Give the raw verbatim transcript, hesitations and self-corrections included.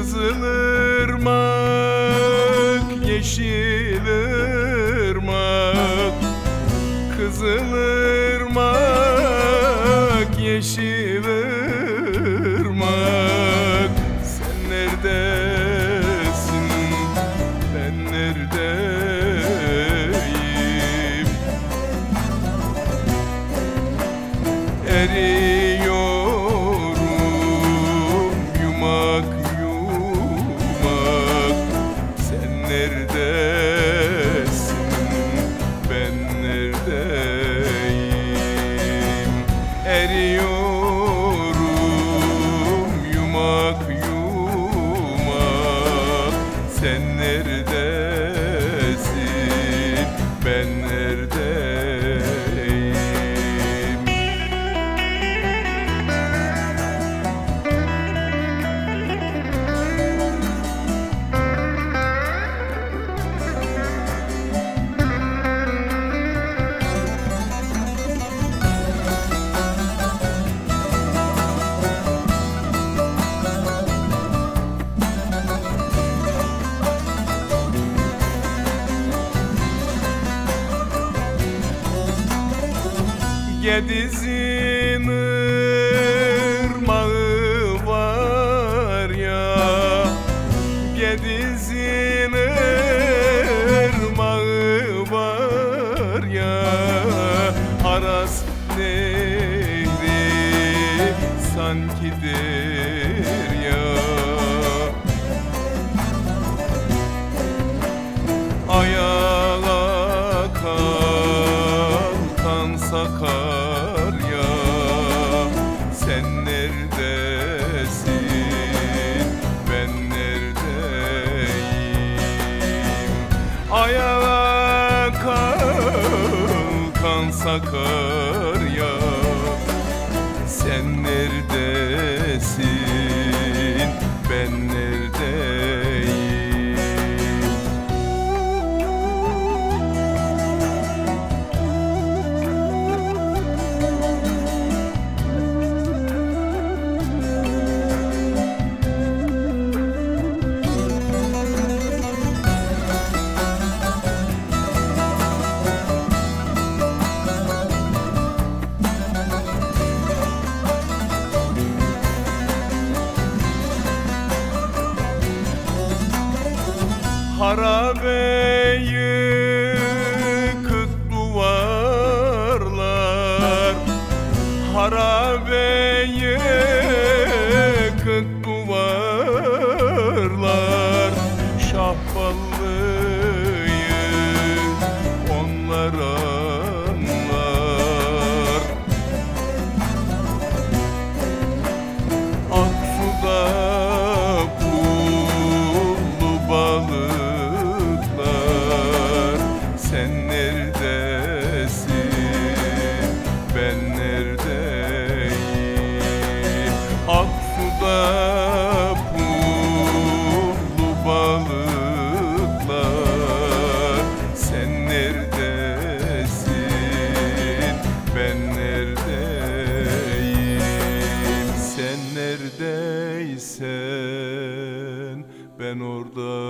Kızılırmak, Yeşilırmak, Kızılırmak, Yeşilırmak. Sen neredesin, ben neredeyim? Eriyorum yumak yumak. Sen neredesin, ben neredeyim? Eriyorum yumak yumak. Sen neredesin, ben neredeyim? Gediz'in ırmağı var ya, Gediz'in ırmağı var ya. Aras Nehri sankidir ya. Ayağa kalkan Sakarya, sen neredesin, ben neredeyim? Ayağa kalkan Sakarya, sen neredesin, ben neredeyim? Harabeyi yıkık duvarlar, harabeyi yıkık duvarlar. Şahballıyı onlar anlar. Aksu'da pullu balıklar, sen neredesin, ben neredeyim? Aksu'da pullu balıklar, sen neredesin, ben neredeyim? Sen neredeysen ben orada